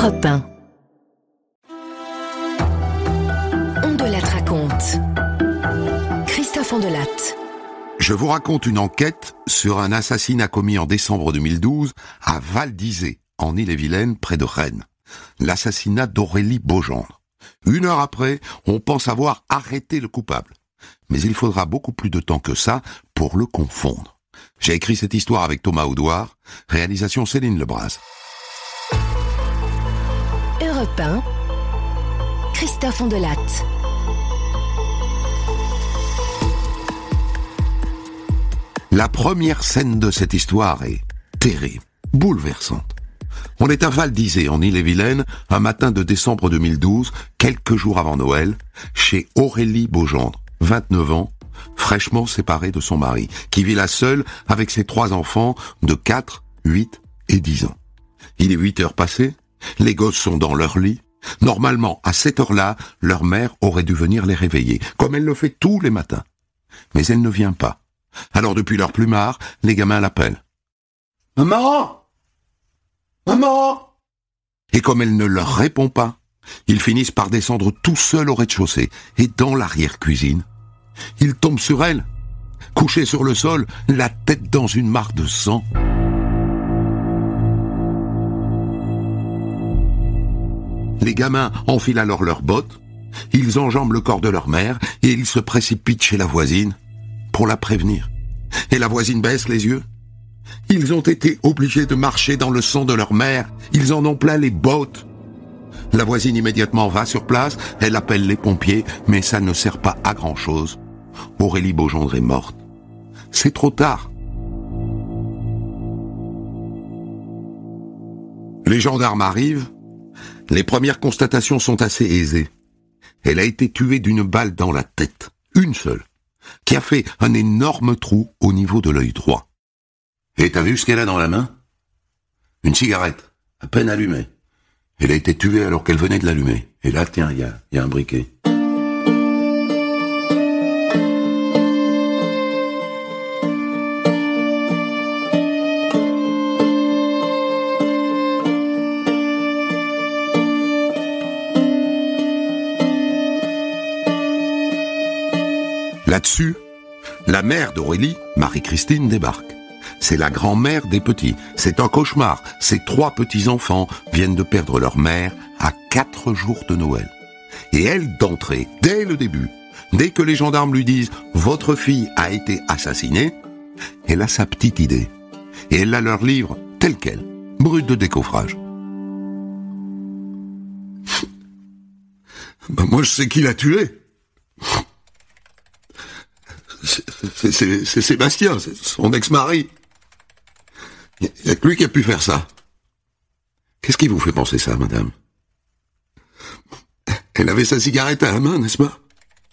Europe 1. On de Latte raconte. Christophe Ondelatte. Je vous raconte une enquête sur un assassinat commis en décembre 2012 à Val d'Isée, en Ille-et-Vilaine, près de Rennes. L'assassinat d'Aurélie Beaugendre. 1 heure après, on pense avoir arrêté le coupable. Mais il faudra beaucoup plus de temps que ça pour le confondre. J'ai écrit cette histoire avec Thomas Audouard, réalisation Céline Lebras. Europe 1, Christophe Ondelatte. La première scène de cette histoire est terrible, bouleversante. On est à Val d'Isée, en Ille-et-Vilaine, un matin de décembre 2012, quelques jours avant Noël, chez Aurélie Beaugendre, 29 ans, fraîchement séparée de son mari, qui vit là seule avec ses 3 enfants de 4, 8 et 10 ans. Il est 8 heures passées, les gosses sont dans leur lit. Normalement, à cette heure-là, leur mère aurait dû venir les réveiller, comme elle le fait tous les matins. Mais elle ne vient pas. Alors depuis leur plumard, les gamins l'appellent. « Maman ! Maman !» Et comme elle ne leur répond pas, ils finissent par descendre tout seuls au rez-de-chaussée. Et dans l'arrière-cuisine, ils tombent sur elle, couchée sur le sol, la tête dans une mare de sang. Les gamins enfilent alors leurs bottes, ils enjambent le corps de leur mère et ils se précipitent chez la voisine pour la prévenir. Et la voisine baisse les yeux. Ils ont été obligés de marcher dans le sang de leur mère, ils en ont plein les bottes. La voisine immédiatement va sur place, elle appelle les pompiers, mais ça ne sert pas à grand-chose. Aurélie Beaugendre est morte. C'est trop tard. Les gendarmes arrivent. Les premières constatations sont assez aisées. Elle a été tuée d'une balle dans la tête, une seule, qui a fait un énorme trou au niveau de l'œil droit. Et t'as vu ce qu'elle a dans la main ? Une cigarette, à peine allumée. Elle a été tuée alors qu'elle venait de l'allumer. Et là, tiens, il y a un briquet. Là-dessus, la mère d'Aurélie, Marie-Christine, débarque. C'est la grand-mère des petits. C'est un cauchemar. Ses 3 petits-enfants viennent de perdre leur mère à 4 jours de Noël. Et elle, d'entrée, dès le début, dès que les gendarmes lui disent « Votre fille a été assassinée », elle a sa petite idée. Et elle la leur livre telle qu'elle, brute de décoffrage. Ben moi, je sais qui l'a tuée. C'est Sébastien, c'est son ex-mari. Il n'y a que lui qui a pu faire ça. Qu'est-ce qui vous fait penser ça, madame ? Elle avait sa cigarette à la main, n'est-ce pas ?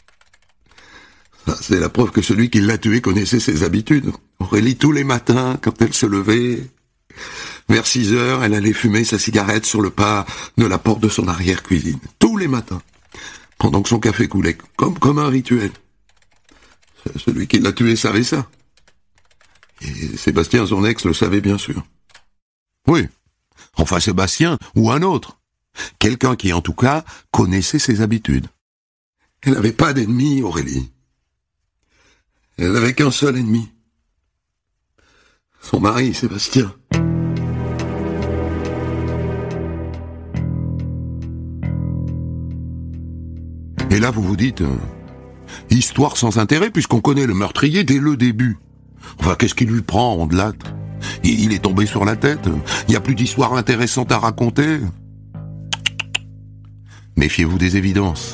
C'est la preuve que celui qui l'a tuée connaissait ses habitudes. Aurélie, tous les matins, quand elle se levait, vers 6 heures, elle allait fumer sa cigarette sur le pas de la porte de son arrière-cuisine. Tous les matins. Pendant que son café coulait, comme un rituel. Celui qui l'a tué savait ça. Et Sébastien, son ex, le savait bien sûr. Oui. Enfin, Sébastien ou un autre. Quelqu'un qui, en tout cas, connaissait ses habitudes. Elle n'avait pas d'ennemi, Aurélie. Elle n'avait qu'un seul ennemi. Son mari, Sébastien. Et là, vous vous dites... histoire sans intérêt, puisqu'on connaît le meurtrier dès le début. Enfin, qu'est-ce qui lui prend, Ondelatte ? Il est tombé sur la tête. Il n'y a plus d'histoire intéressante à raconter. Méfiez-vous des évidences.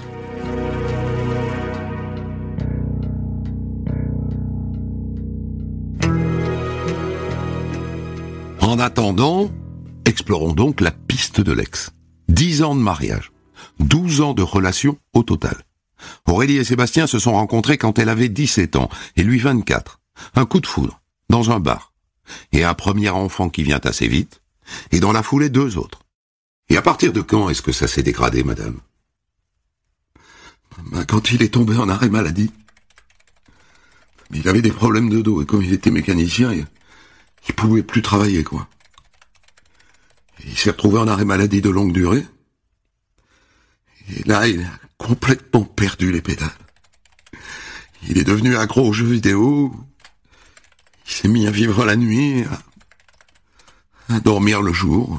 En attendant, explorons donc la piste de l'ex. 10 ans de mariage, 12 ans de relation au total. Aurélie et Sébastien se sont rencontrés quand elle avait 17 ans, et lui 24. Un coup de foudre, dans un bar. Et un premier enfant qui vient assez vite, et dans la foulée 2 autres. Et à partir de quand est-ce que ça s'est dégradé, madame ? Quand il est tombé en arrêt maladie. Il avait des problèmes de dos, et comme il était mécanicien, il pouvait plus travailler, quoi. Il s'est retrouvé en arrêt maladie de longue durée. Et là, il a complètement perdu les pédales. Il est devenu accro aux jeux vidéo. Il s'est mis à vivre la nuit, à dormir le jour.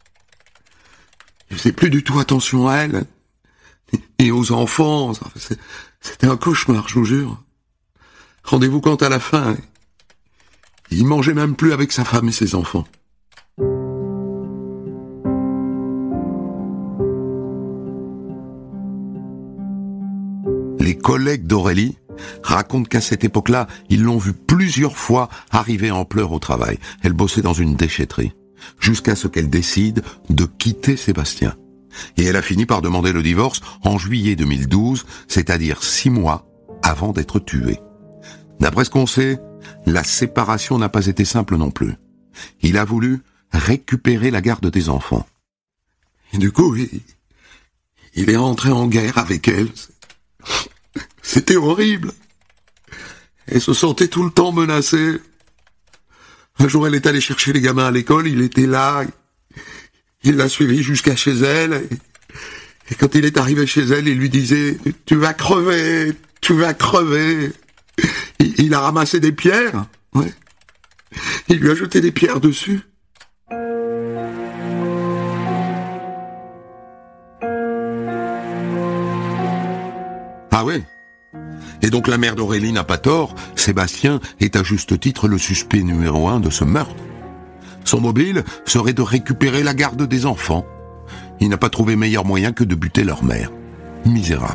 Il faisait plus du tout attention à elle et aux enfants. C'était un cauchemar, je vous jure. Rendez-vous compte à la fin, il mangeait même plus avec sa femme et ses enfants. Les collègues d'Aurélie racontent qu'à cette époque-là, ils l'ont vue plusieurs fois arriver en pleurs au travail. Elle bossait dans une déchetterie, jusqu'à ce qu'elle décide de quitter Sébastien. Et elle a fini par demander le divorce en juillet 2012, c'est-à-dire 6 mois avant d'être tuée. D'après ce qu'on sait, la séparation n'a pas été simple non plus. Il a voulu récupérer la garde des enfants. Et du coup, il est entré en guerre avec elle. C'était horrible. Elle se sentait tout le temps menacée. Un jour, elle est allée chercher les gamins à l'école, il était là. Il l'a suivi jusqu'à chez elle. Et quand il est arrivé chez elle, il lui disait « Tu vas crever, tu vas crever ». Il a ramassé des pierres. Ouais. Il lui a jeté des pierres dessus. Ah ouais. Et donc la mère d'Aurélie n'a pas tort, Sébastien est à juste titre le suspect numéro 1 de ce meurtre. Son mobile serait de récupérer la garde des enfants. Il n'a pas trouvé meilleur moyen que de buter leur mère. Misérable.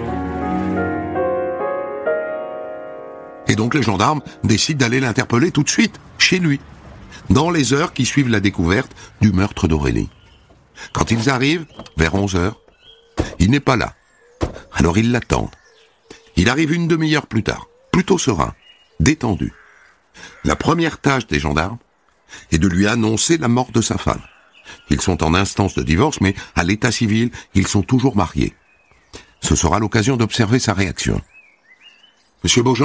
Et donc les gendarmes décident d'aller l'interpeller tout de suite, chez lui, dans les heures qui suivent la découverte du meurtre d'Aurélie. Quand ils arrivent, vers 11h, il n'est pas là. Alors ils l'attendent. Il arrive une demi-heure plus tard, plutôt serein, détendu. La première tâche des gendarmes est de lui annoncer la mort de sa femme. Ils sont en instance de divorce, mais à l'état civil, ils sont toujours mariés. Ce sera l'occasion d'observer sa réaction. « Monsieur Beaugendre ?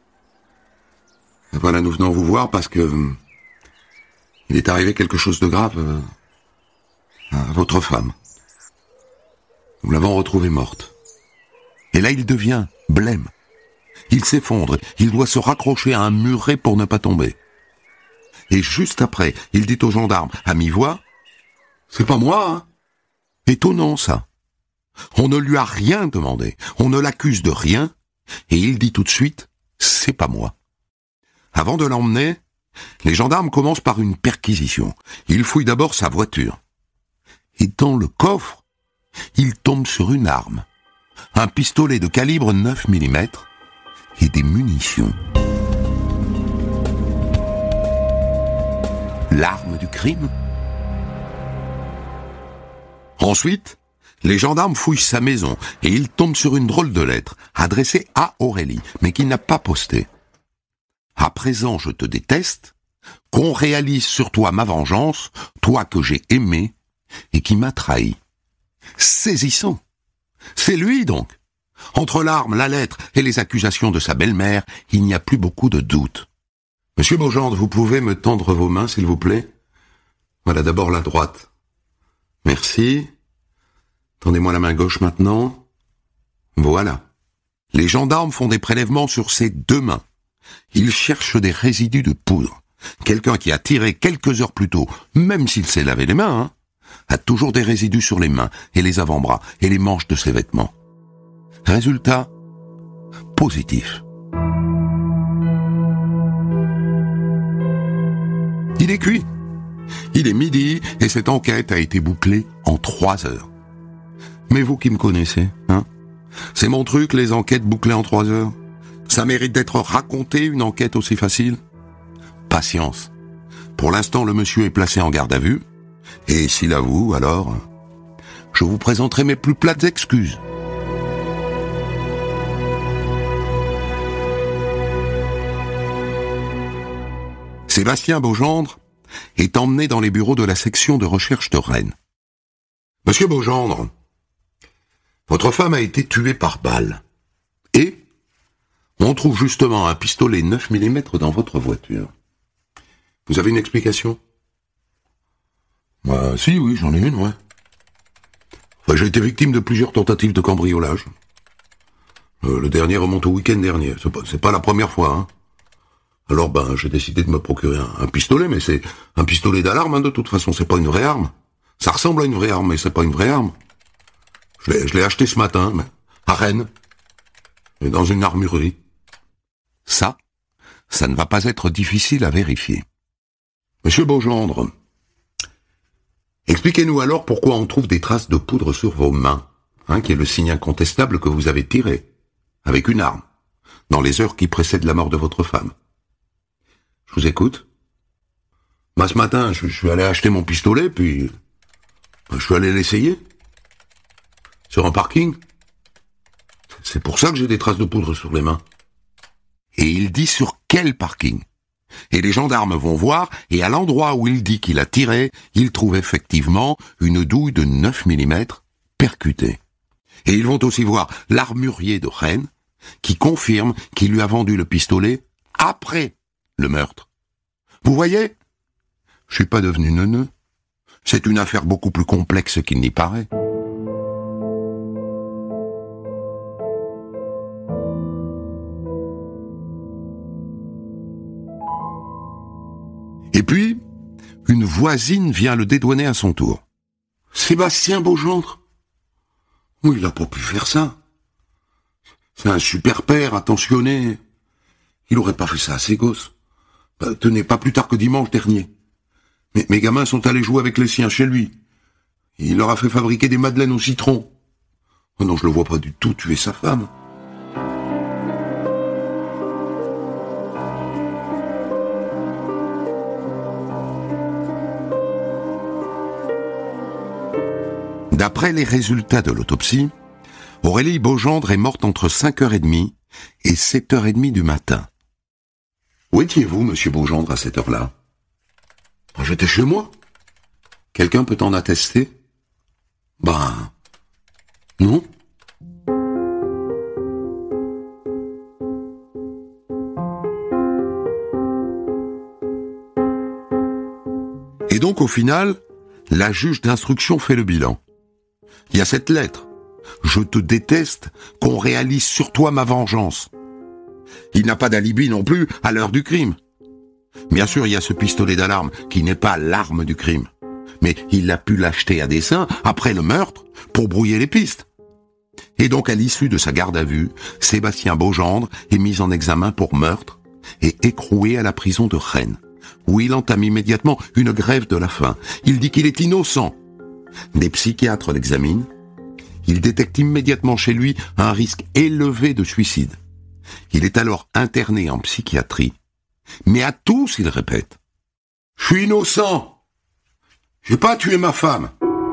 Voilà, nous venons vous voir parce que il est arrivé quelque chose de grave à votre femme. Nous l'avons retrouvée morte. » Et là, il devient blême. Il s'effondre, il doit se raccrocher à un muret pour ne pas tomber. Et juste après, il dit aux gendarmes, à mi-voix, « C'est pas moi, hein ?» Étonnant, ça. On ne lui a rien demandé, on ne l'accuse de rien, et il dit tout de suite, « C'est pas moi ». Avant de l'emmener, les gendarmes commencent par une perquisition. Ils fouillent d'abord sa voiture. Et dans le coffre, ils tombent sur une arme. Un pistolet de calibre 9 mm et des munitions. L'arme du crime. Ensuite, les gendarmes fouillent sa maison et ils tombent sur une drôle de lettre adressée à Aurélie, mais qu'il n'a pas postée. À présent, je te déteste, qu'on réalise sur toi ma vengeance, toi que j'ai aimé et qui m'a trahi. Saisissant. C'est lui, donc. Entre l'arme, la lettre et les accusations de sa belle-mère, il n'y a plus beaucoup de doute. Monsieur Beaugendre, vous pouvez me tendre vos mains, s'il vous plaît ? Voilà, d'abord la droite. Merci. Tendez-moi la main gauche maintenant. Voilà. Les gendarmes font des prélèvements sur ses 2 mains. Ils cherchent des résidus de poudre. Quelqu'un qui a tiré quelques heures plus tôt, même s'il s'est lavé les mains, a toujours des résidus sur les mains et les avant-bras et les manches de ses vêtements. Résultat, positif. Il est cuit. Il est midi et cette enquête a été bouclée en 3 heures. Mais vous qui me connaissez, c'est mon truc, les enquêtes bouclées en 3 heures. Ça mérite d'être raconté, une enquête aussi facile ? Patience. Pour l'instant, le monsieur est placé en garde à vue. Et s'il avoue, alors, je vous présenterai mes plus plates excuses. Sébastien Beaugendre est emmené dans les bureaux de la section de recherche de Rennes. Monsieur Beaugendre, votre femme a été tuée par balle. Et on trouve justement un pistolet 9 mm dans votre voiture. Vous avez une explication ? Si, oui, j'en ai une, ouais. J'ai été victime de plusieurs tentatives de cambriolage. Le dernier remonte au week-end dernier. C'est pas la première fois, hein. Alors, j'ai décidé de me procurer un pistolet, mais c'est un pistolet d'alarme, hein, de toute façon, c'est pas une vraie arme. Ça ressemble à une vraie arme, mais c'est pas une vraie arme. Je l'ai acheté ce matin, à Rennes. Et dans une armurerie. Ça ne va pas être difficile à vérifier. Monsieur Beaugendre, expliquez-nous alors pourquoi on trouve des traces de poudre sur vos mains, hein, qui est le signe incontestable que vous avez tiré, avec une arme, dans les heures qui précèdent la mort de votre femme. Je vous écoute. Ce matin, je suis allé acheter mon pistolet, puis je suis allé l'essayer. Sur un parking. C'est pour ça que j'ai des traces de poudre sur les mains. Et il dit sur quel parking. Et les gendarmes vont voir, et à l'endroit où il dit qu'il a tiré, il trouve effectivement une douille de 9 mm percutée. Et ils vont aussi voir l'armurier de Rennes, qui confirme qu'il lui a vendu le pistolet après le meurtre. Vous voyez ? Je suis pas devenu neuneux. C'est une affaire beaucoup plus complexe qu'il n'y paraît. Et puis, une voisine vient le dédouaner à son tour. Sébastien Beaugendre ? Oui, il a pas pu faire ça. C'est un super père, attentionné. Il aurait pas fait ça à ses gosses. Tenez, pas plus tard que dimanche dernier. Mes gamins sont allés jouer avec les siens chez lui. Il leur a fait fabriquer des madeleines au citron. Oh non, je le vois pas du tout tuer sa femme. D'après les résultats de l'autopsie, Aurélie Beaugendre est morte entre 5h30 et 7h30 du matin. Où étiez-vous, monsieur Beaugendre, à cette heure-là ? J'étais chez moi. Quelqu'un peut en attester ? Non. Et donc, au final, la juge d'instruction fait le bilan. Il y a cette lettre. Je te déteste, qu'on réalise sur toi ma vengeance. Il n'a pas d'alibi non plus à l'heure du crime. Bien sûr, il y a ce pistolet d'alarme qui n'est pas l'arme du crime. Mais il a pu l'acheter à dessein, après le meurtre, pour brouiller les pistes. Et donc, à l'issue de sa garde à vue, Sébastien Beaugendre est mis en examen pour meurtre et écroué à la prison de Rennes, où il entame immédiatement une grève de la faim. Il dit qu'il est innocent. Des psychiatres l'examinent. Ils détectent immédiatement chez lui un risque élevé de suicide. Il est alors interné en psychiatrie. Mais à tous, il répète « Je suis innocent. J'ai pas tué ma femme. »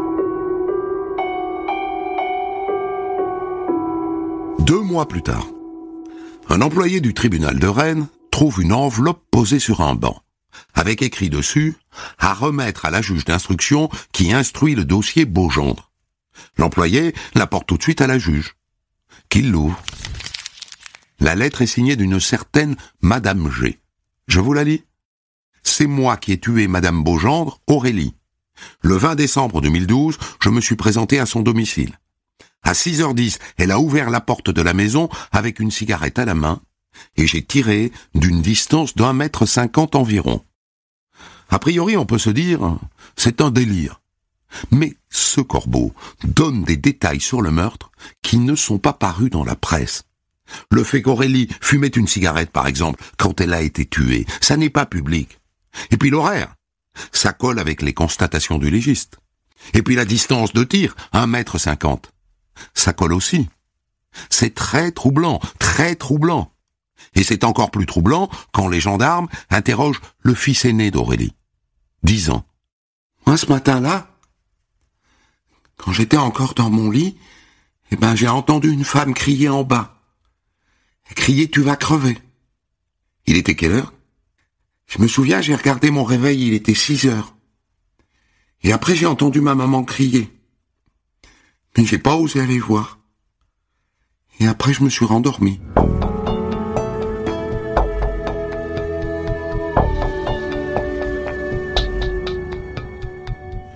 2 mois plus tard, un employé du tribunal de Rennes trouve une enveloppe posée sur un banc, avec écrit dessus « à remettre à la juge d'instruction qui instruit le dossier Beaugendre ». L'employé la porte tout de suite à la juge, qui l'ouvre. La lettre est signée d'une certaine Madame G. Je vous la lis. C'est moi qui ai tué Madame Beaugendre, Aurélie. Le 20 décembre 2012, je me suis présenté à son domicile. À 6h10, elle a ouvert la porte de la maison avec une cigarette à la main et j'ai tiré d'une distance d'1,50 m environ. A priori, on peut se dire, c'est un délire. Mais ce corbeau donne des détails sur le meurtre qui ne sont pas parus dans la presse. Le fait qu'Aurélie fumait une cigarette, par exemple, quand elle a été tuée, ça n'est pas public. Et puis l'horaire, ça colle avec les constatations du légiste. Et puis la distance de tir, 1,50 m, ça colle aussi. C'est très troublant, très troublant. Et c'est encore plus troublant quand les gendarmes interrogent le fils aîné d'Aurélie, 10 ans. Moi, ce matin-là, quand j'étais encore dans mon lit, j'ai entendu une femme crier en bas. Elle criait « Tu vas crever ». Il était quelle heure ? Je me souviens, j'ai regardé mon réveil, il était 6h. Et après, j'ai entendu ma maman crier. Mais j'ai pas osé aller voir. Et après, je me suis rendormi.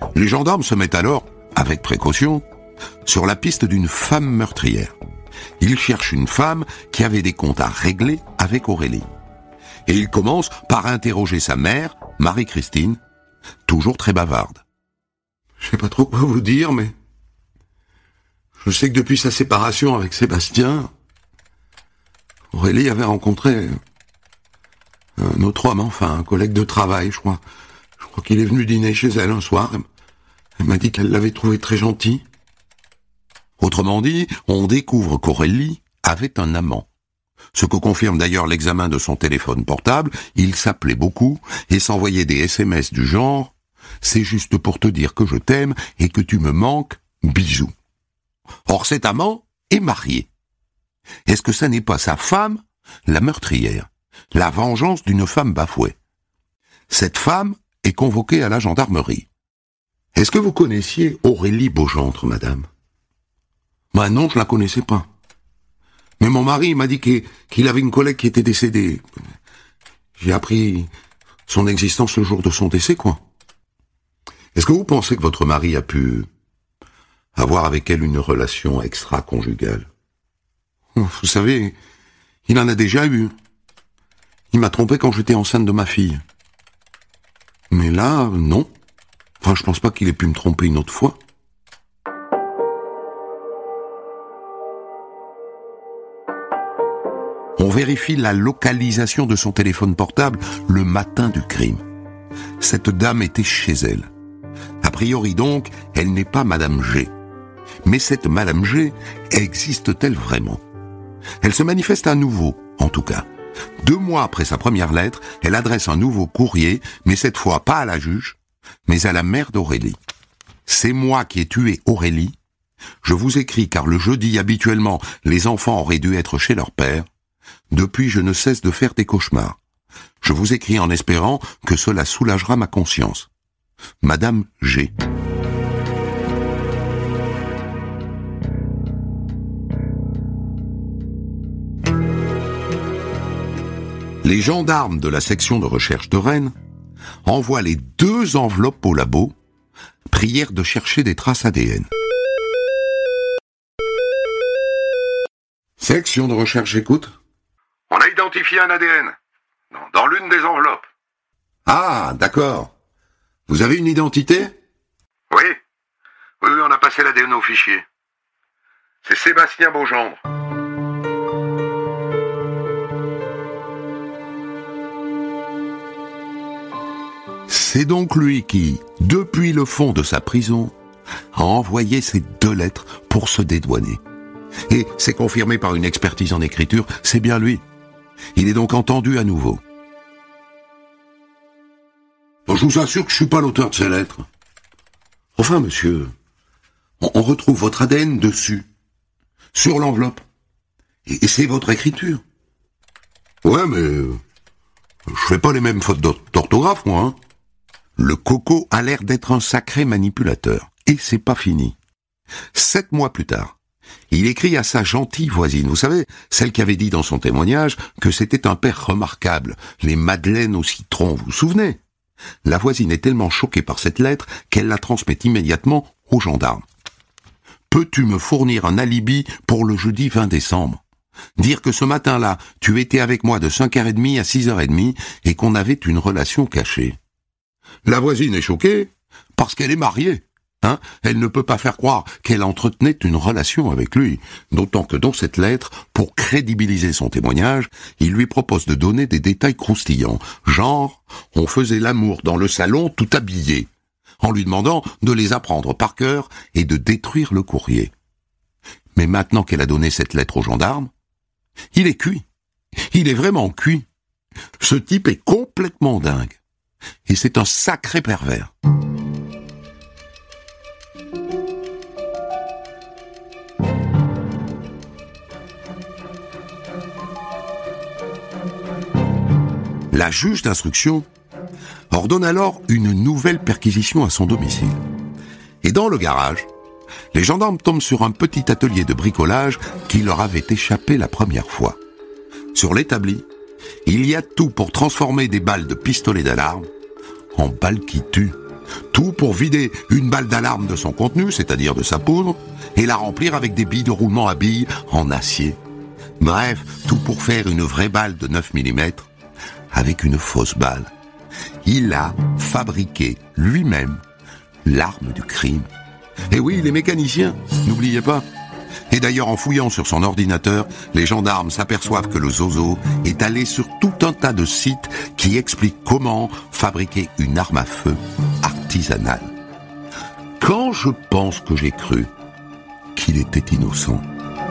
Les gendarmes se mettent alors, avec précaution, sur la piste d'une femme meurtrière. Ils cherchent une femme qui avait des comptes à régler avec Aurélie. Et ils commencent par interroger sa mère, Marie-Christine, toujours très bavarde. Je sais pas trop quoi vous dire, mais je sais que depuis sa séparation avec Sébastien, Aurélie avait rencontré un autre homme, enfin un collègue de travail, je crois. Je crois qu'il est venu dîner chez elle un soir. Elle m'a dit qu'elle l'avait trouvé très gentil. Autrement dit, on découvre qu'Aurélie avait un amant. Ce que confirme d'ailleurs l'examen de son téléphone portable. Il s'appelait beaucoup et s'envoyait des SMS du genre « C'est juste pour te dire que je t'aime et que tu me manques, bisous ». Or cet amant est marié. Est-ce que ça n'est pas sa femme, la meurtrière, la vengeance d'une femme bafouée? Cette femme est convoquée à la gendarmerie. Est-ce que vous connaissiez Aurélie Beaugentre, madame? Non, je la connaissais pas. Mais mon mari m'a dit qu'il avait une collègue qui était décédée. J'ai appris son existence le jour de son décès, quoi. Est-ce que vous pensez que votre mari a pu avoir avec elle une relation extra-conjugale? Vous savez, il en a déjà eu. Il m'a trompé quand j'étais enceinte de ma fille. Mais là, non. Enfin, je pense pas qu'il ait pu me tromper une autre fois. On vérifie la localisation de son téléphone portable le matin du crime. Cette dame était chez elle. A priori donc, elle n'est pas Madame G. Mais cette Madame G existe-t-elle vraiment? Elle se manifeste à nouveau, en tout cas. 2 mois après sa première lettre, elle adresse un nouveau courrier, mais cette fois pas à la juge, mais à la mère d'Aurélie. C'est moi qui ai tué Aurélie. Je vous écris car le jeudi, habituellement, les enfants auraient dû être chez leur père. Depuis, je ne cesse de faire des cauchemars. Je vous écris en espérant que cela soulagera ma conscience. Madame G. Les gendarmes de la section de recherche de Rennes envoient les 2 enveloppes au labo, prièrent de chercher des traces ADN. Section de recherche, j'écoute. On a identifié un ADN dans l'une des enveloppes. Ah, d'accord. Vous avez une identité? Oui, on a passé l'ADN au fichier. C'est Sébastien Beaugentre. C'est donc lui qui, depuis le fond de sa prison, a envoyé ces 2 lettres pour se dédouaner. Et c'est confirmé par une expertise en écriture, c'est bien lui. Il est donc entendu à nouveau. Je vous assure que je suis pas l'auteur de ces lettres. Enfin, monsieur, on retrouve votre ADN dessus, sur l'enveloppe. Et c'est votre écriture. Ouais, mais je fais pas les mêmes fautes d'orthographe, moi, hein. Le coco a l'air d'être un sacré manipulateur. Et c'est pas fini. 7 mois plus tard, il écrit à sa gentille voisine, vous savez, celle qui avait dit dans son témoignage que c'était un père remarquable, les madeleines au citron, vous vous souvenez? La voisine est tellement choquée par cette lettre qu'elle la transmet immédiatement aux gendarmes. Peux-tu me fournir un alibi pour le jeudi 20 décembre? Dire que ce matin-là, tu étais avec moi de 5h30 à 6h30 et qu'on avait une relation cachée. La voisine est choquée parce qu'elle est mariée. Elle ne peut pas faire croire qu'elle entretenait une relation avec lui, d'autant que dans cette lettre, pour crédibiliser son témoignage, il lui propose de donner des détails croustillants, genre « on faisait l'amour dans le salon tout habillé », en lui demandant de les apprendre par cœur et de détruire le courrier. Mais maintenant qu'elle a donné cette lettre aux gendarmes, il est cuit. Il est vraiment cuit. Ce type est complètement dingue. Et c'est un sacré pervers. La juge d'instruction ordonne alors une nouvelle perquisition à son domicile. Et dans le garage, les gendarmes tombent sur un petit atelier de bricolage qui leur avait échappé la première fois. Sur l'établi, il y a tout pour transformer des balles de pistolet d'alarme en balles qui tuent, Tout pour vider une balle d'alarme de son contenu, c'est-à-dire de sa poudre, et la remplir avec des billes de roulement à billes en acier. Bref, tout pour faire une vraie balle de 9 mm avec une fausse balle. Il a fabriqué lui-même l'arme du crime. Et oui, il est mécanicien, n'oubliez pas. Et d'ailleurs, en fouillant sur son ordinateur, les gendarmes s'aperçoivent que le zozo est allé sur tout un tas de sites qui expliquent comment fabriquer une arme à feu artisanale. Quand je pense que j'ai cru qu'il était innocent.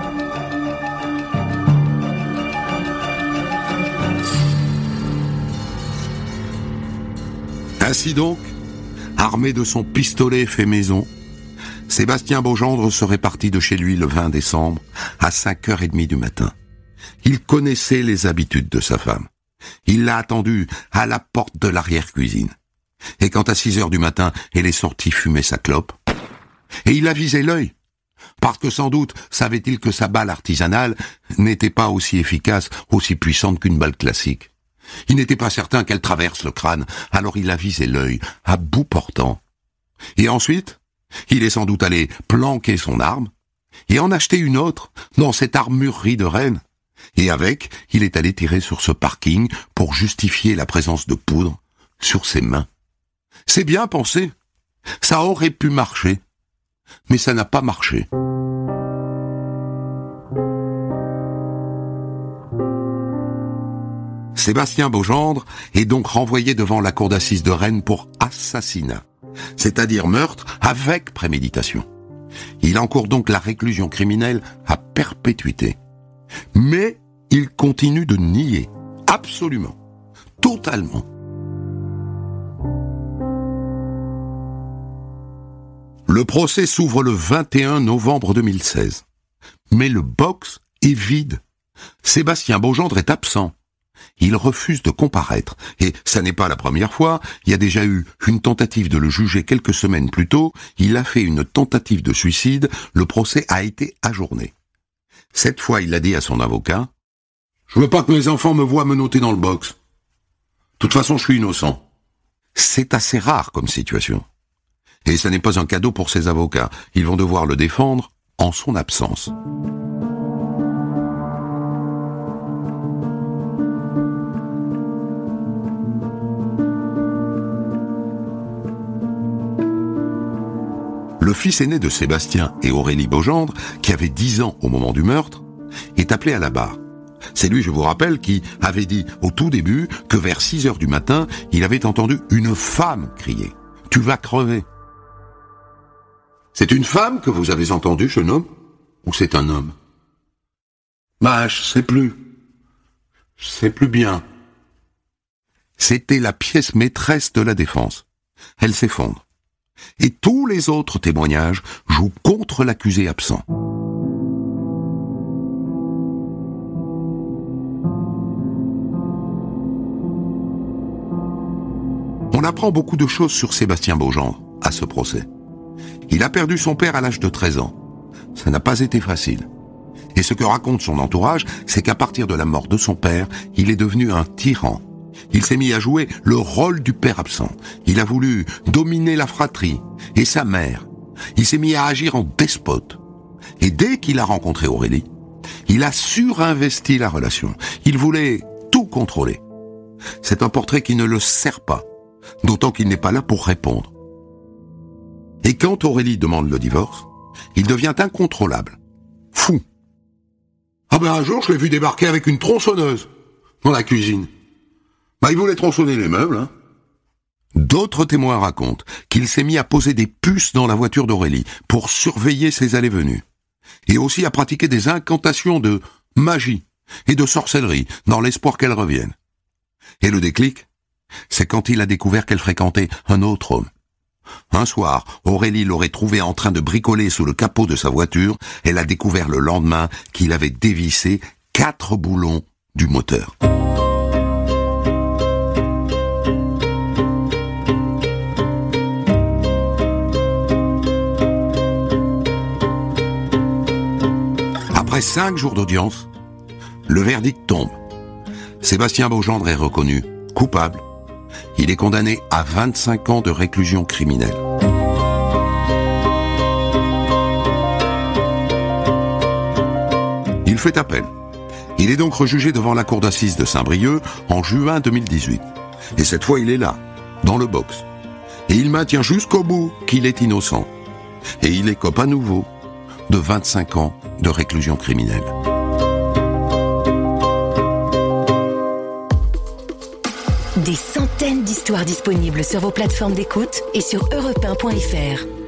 Ainsi donc, armé de son pistolet fait maison, Sébastien Beaugendre serait parti de chez lui le 20 décembre à 5h30 du matin. Il connaissait les habitudes de sa femme. Il l'a attendue à la porte de l'arrière-cuisine. Et quand à 6h du matin, elle est sortie fumer sa clope, et il a visé l'œil, parce que sans doute savait-il que sa balle artisanale n'était pas aussi efficace, aussi puissante qu'une balle classique. Il n'était pas certain qu'elle traverse le crâne, alors il a visé l'œil à bout portant. Et ensuite, il est sans doute allé planquer son arme et en acheter une autre dans cette armurerie de Rennes. Et avec, il est allé tirer sur ce parking pour justifier la présence de poudre sur ses mains. C'est bien pensé. Ça aurait pu marcher. Mais ça n'a pas marché. Sébastien Beaugendre est donc renvoyé devant la cour d'assises de Rennes pour assassinat, c'est-à-dire meurtre avec préméditation. Il encourt donc la réclusion criminelle à perpétuité. Mais il continue de nier, absolument, totalement. Le procès s'ouvre le 21 novembre 2016. Mais le box est vide. Sébastien Beaugendre est absent. Il refuse de comparaître. Et ça n'est pas la première fois. Il y a déjà eu une tentative de le juger quelques semaines plus tôt. Il a fait une tentative de suicide. Le procès a été ajourné. Cette fois, il a dit à son avocat « Je veux pas que mes enfants me voient menotter dans le box. De toute façon, je suis innocent. » C'est assez rare comme situation. Et ça n'est pas un cadeau pour ses avocats. Ils vont devoir le défendre en son absence. Le fils aîné de Sébastien et Aurélie Beaugendre, qui avait 10 ans au moment du meurtre, est appelé à la barre. C'est lui, je vous rappelle, qui avait dit au tout début que vers 6h du matin, il avait entendu une femme crier « Tu vas crever !» C'est une femme que vous avez entendue, jeune homme, ou c'est un homme? Bah, je sais plus. Je sais plus bien. C'était la pièce maîtresse de la défense. Elle s'effondre. Et tous les autres témoignages jouent contre l'accusé absent. On apprend beaucoup de choses sur Sébastien Beaugendre à ce procès. Il a perdu son père à l'âge de 13 ans. Ça n'a pas été facile. Et ce que raconte son entourage, c'est qu'à partir de la mort de son père, il est devenu un tyran. Il s'est mis à jouer le rôle du père absent. Il a voulu dominer la fratrie et sa mère. Il s'est mis à agir en despote. Et dès qu'il a rencontré Aurélie, il a surinvesti la relation. Il voulait tout contrôler. C'est un portrait qui ne le sert pas, d'autant qu'il n'est pas là pour répondre. Et quand Aurélie demande le divorce, il devient incontrôlable, fou. Ah ben un jour, je l'ai vu débarquer avec une tronçonneuse dans la cuisine. Il voulait tronçonner les meubles, hein. D'autres témoins racontent qu'il s'est mis à poser des puces dans la voiture d'Aurélie pour surveiller ses allées-venues. Et aussi à pratiquer des incantations de magie et de sorcellerie dans l'espoir qu'elle revienne. Et le déclic, c'est quand il a découvert qu'elle fréquentait un autre homme. Un soir, Aurélie l'aurait trouvé en train de bricoler sous le capot de sa voiture. Elle a découvert le lendemain qu'il avait dévissé 4 boulons du moteur. Après 5 jours d'audience, le verdict tombe. Sébastien Beaugendre est reconnu coupable. Il est condamné à 25 ans de réclusion criminelle. Il fait appel. Il est donc rejugé devant la cour d'assises de Saint-Brieuc en juin 2018. Et cette fois, il est là, dans le box. Et il maintient jusqu'au bout qu'il est innocent. Et il écope à nouveau de 25 ans de réclusion criminelle. Des centaines d'histoires disponibles sur vos plateformes d'écoute et sur europe1.fr.